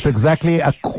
It's exactly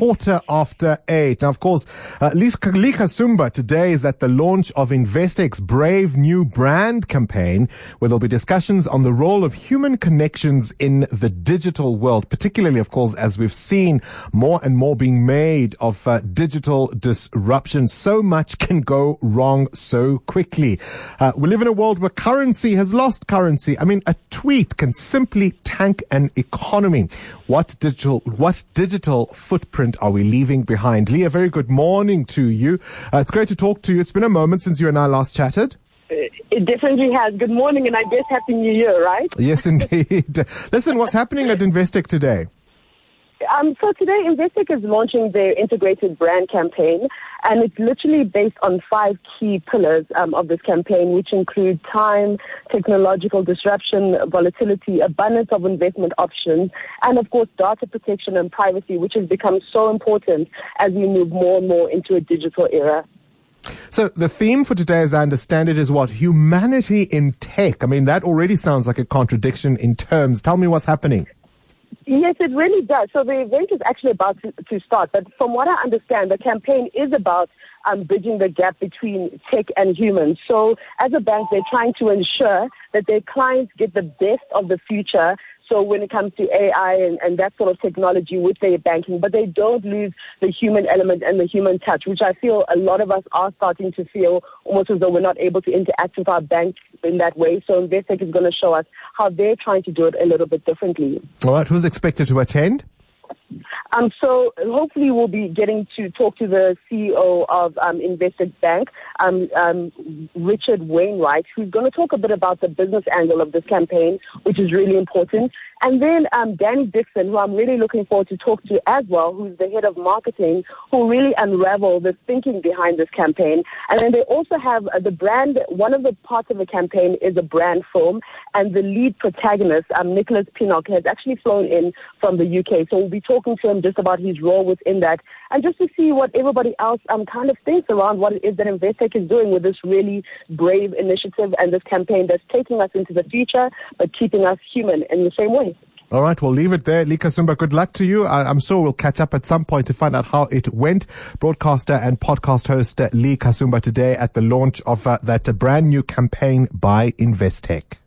8:15. Now, of course, Lee Kasumba today is at the launch of Investec's brave new brand campaign, where there'll be discussions on the role of human connections in the digital world, particularly, of course, as we've seen more and more being made of digital disruption. So much can go wrong so quickly. We live in a world where currency has lost currency. I mean, a tweet can simply tank an economy. What digital footprint are we leaving behind? Lee, a very good morning to you. It's great to talk to you. It's been a moment since you and I last chatted. It definitely has. Good morning, and I guess Happy New Year, right? Yes, indeed. Listen, what's happening at Investec today? So today, Investec is launching their integrated brand campaign, and it's literally based on 5 key pillars of this campaign, which include time, technological disruption, volatility, abundance of investment options, and of course, data protection and privacy, which has become so important as we move more and more into a digital era. So the theme for today, as I understand it, is what? Humanity in tech. I mean, that already sounds like a contradiction in terms. Tell me what's happening. Yes, it really does. So the event is actually about to start. But from what I understand, the campaign is about bridging the gap between tech and humans. So as a bank, they're trying to ensure that their clients get the best of the future. So when it comes to AI and that sort of technology with their banking, but they don't lose the human element and the human touch, which I feel a lot of us are starting to feel almost as though we're not able to interact with our bank in that way. So Investec is going to show us how they're trying to do it a little bit differently. All right. Who's expected to attend? So hopefully we'll be getting to talk to the CEO of Investec Bank, Richard Wainwright, who's going to talk a bit about the business angle of this campaign, which is really important. And then Danny Dixon, who I'm really looking forward to talk to as well, who's the head of marketing, who really unravel the thinking behind this campaign. And then they also have the brand. One of the parts of the campaign is a brand film, and the lead protagonist, Nicholas Pinnock, has actually flown in from the UK. So we'll be talking to him just about his role within that, and just to see what everybody else kind of thinks around what it is that Investec is doing with this really brave initiative and this campaign that's taking us into the future, but keeping us human in the same way. All right, we'll leave it there. Lee Kasumba, good luck to you. I'm sure we'll catch up at some point to find out how it went. Broadcaster and podcast host Lee Kasumba today at the launch of that brand new campaign by Investec.